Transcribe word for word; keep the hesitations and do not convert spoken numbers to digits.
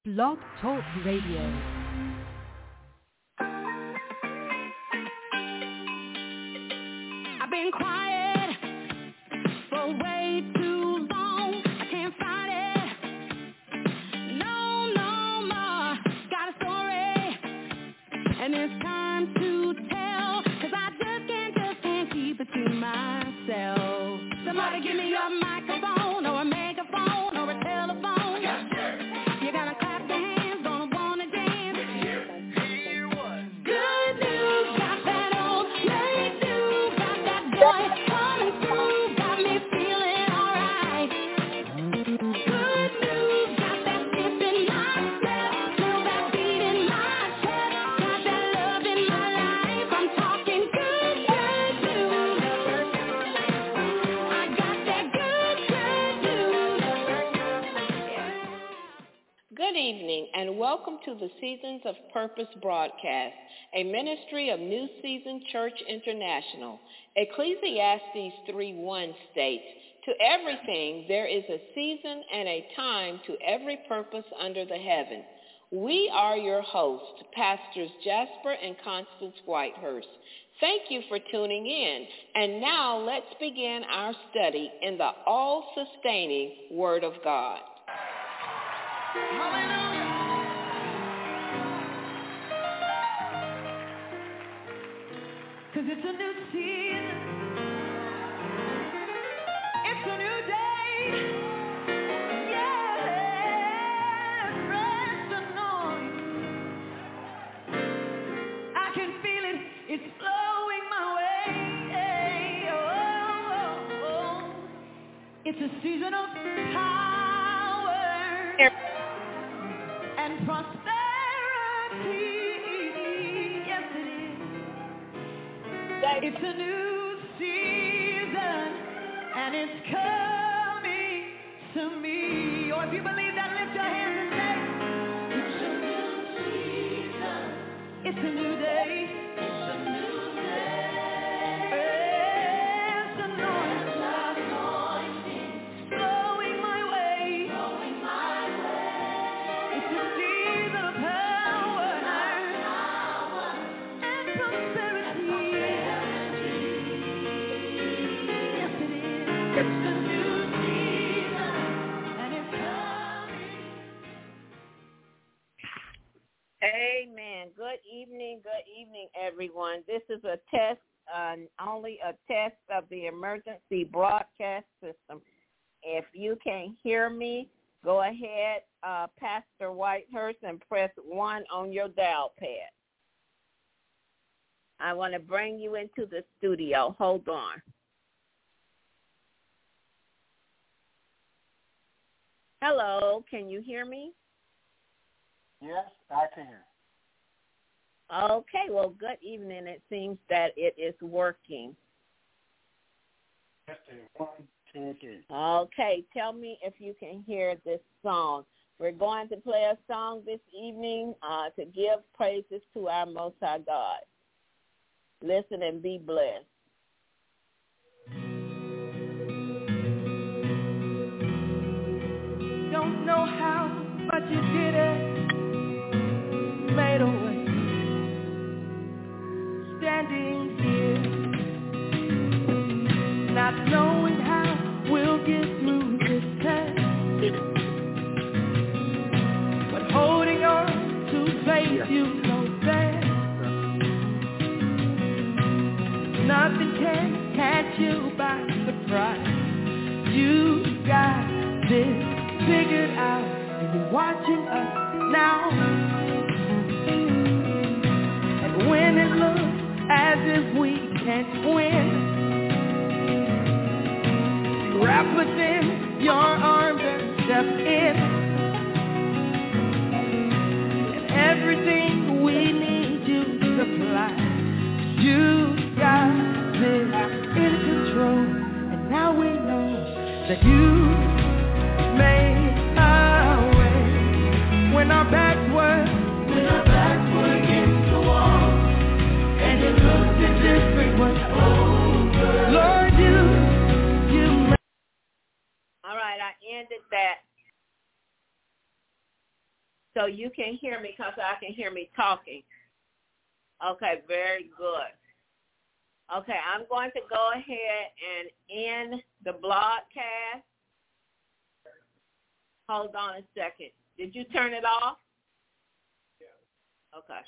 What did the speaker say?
Blog Talk Radio. I've been quiet for way too long. I can't fight it. No, no more. Got a story, and it's time to tell. Cause I just can't, just can't keep it to myself. Somebody give me a microphone or a megaphone or a telephone. You gotta clap your hands, gonna wanna dance. Hear what? Good news, got that old late news, got that boy coming through, got me feeling alright. Good news, got that dip in my step, feel that beat in my chest, got that love in my life. I'm talking good, good news. I got that good, good news. Good evening and welcome to the Seasons of Purpose broadcast, a ministry of New Season Church International. Ecclesiastes three one states, "To everything there is a season and a time to every purpose under the heaven." We are your hosts, Pastors Jasper and Constance Whitehurst. Thank you for tuning in. And now let's begin our study in the all-sustaining Word of God. Cause it's a new season, it's a new day, yeah, fresh anointing. I can feel it, it's flowing my way, oh, oh, oh. It's a season of power and prosperity, yes it is. It's a new season, and it's coming to me. Or if you believe that, lift your hands and say, it's a new season, it's a new day, it's a new day. It's anointing, flowing my way, flowing my way. It's a season of power and prosperity. It's a new season, and it's coming. Amen. Good evening, good evening, everyone. This is a test, uh, only a test of the emergency broadcast system. If you can't hear me, go ahead, uh, Pastor Whitehurst, and press one on your dial pad. I want to bring you into the studio. Hold on. Hello, can you hear me? Yes, I can hear. Okay, well, good evening. It seems that it is working. One, two, three. Okay, tell me if you can hear this song. We're going to play a song this evening uh, to give praises to our Most High God. Listen and be blessed. Don't know how, but you did it. Made a way. Standing here, not knowing how we'll get through this test, but holding on to faith, you know best. Nothing can catch you by surprise. You got this figured out, and you're watching us now. And when it looks as if we can't win, wrap within your arms and step in. And everything we need you to supply. You got this in control, and now we know that you made our way when our backs were when our backs were against the wall, and it looked as if it was over. Lord, you you made. All right, I ended that so you can hear me because I can hear me talking. Okay, very good. Okay, I'm going to go ahead and end the broadcast. Hold on a second. Did you turn it off? Yeah. Okay.